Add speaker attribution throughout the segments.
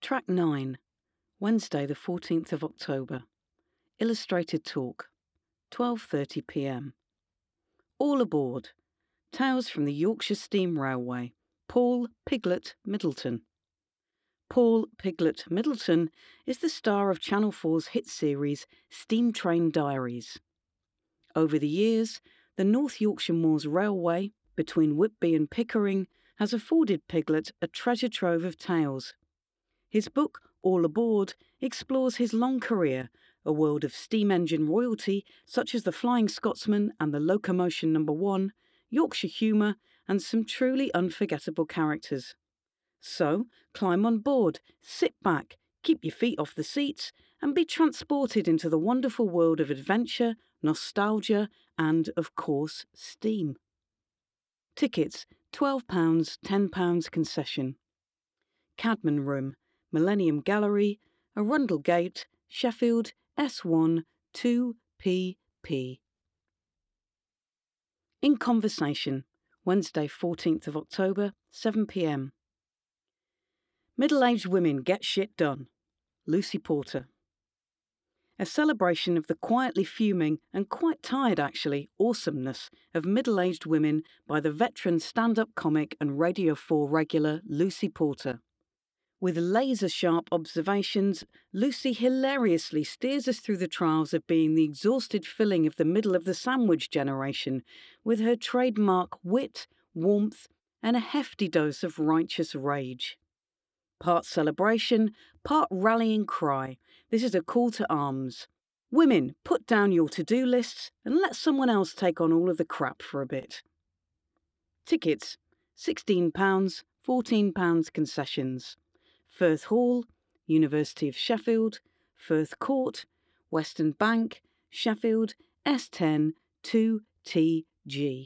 Speaker 1: Track 9, Wednesday the 14th of October. Illustrated talk, 12:30 p.m. All aboard. Tales from the Yorkshire Steam Railway. Paul Piglet Middleton. Paul Piglet Middleton is the star of Channel 4's hit series Steam Train Diaries. Over the years, the North Yorkshire Moors Railway, between Whitby and Pickering, has afforded Piglet a treasure trove of tales. His book, All Aboard, explores his long career, a world of steam engine royalty such as the Flying Scotsman and the Locomotion No. 1, Yorkshire humour, and some truly unforgettable characters. So, climb on board, sit back, keep your feet off the seats, and be transported into the wonderful world of adventure, nostalgia, and, of course, steam. Tickets, £12, £10 concession. Cadman Room, Millennium Gallery, Arundel Gate, Sheffield, S1 2PP. In Conversation, Wednesday 14th of October, 7 p.m. Middle-aged women get shit done. Lucy Porter. A celebration of the quietly fuming and quite tired actually awesomeness of middle-aged women by the veteran stand-up comic and Radio 4 regular Lucy Porter. With laser-sharp observations, Lucy hilariously steers us through the trials of being the exhausted filling of the middle of the sandwich generation with her trademark wit, warmth, and a hefty dose of righteous rage. Part celebration, part rallying cry. This is a call to arms. Women, put down your to-do lists and let someone else take on all of the crap for a bit. Tickets, £16, £14 concessions. Firth Hall, University of Sheffield, Firth Court, Western Bank, Sheffield, S10 2TG.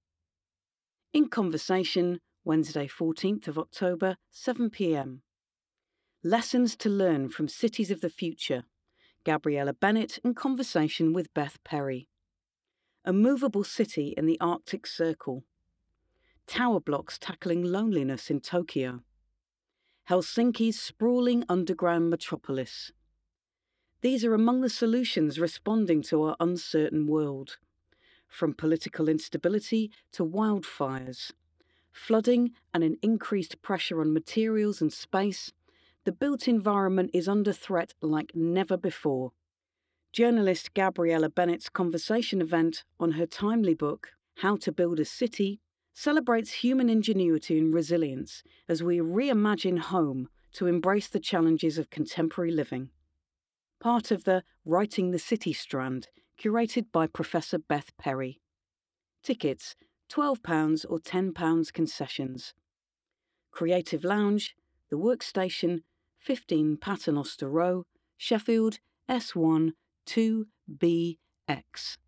Speaker 1: In Conversation, Wednesday 14th of October, 7 p.m. Lessons to learn from cities of the future. Gabriella Bennett in conversation with Beth Perry. A movable city in the Arctic Circle. Tower blocks tackling loneliness in Tokyo. Helsinki's sprawling underground metropolis. These are among the solutions responding to our uncertain world. From political instability to wildfires, flooding and an increased pressure on materials and space, the built environment is under threat like never before. Journalist Gabriella Bennett's conversation event on her timely book, How to Build a City, celebrates human ingenuity and resilience as we reimagine home to embrace the challenges of contemporary living. Part of the Writing the City strand, curated by Professor Beth Perry. Tickets, £12 or £10 concessions. Creative Lounge, The Workstation, 15 Paternoster Row, Sheffield, S1 2BX.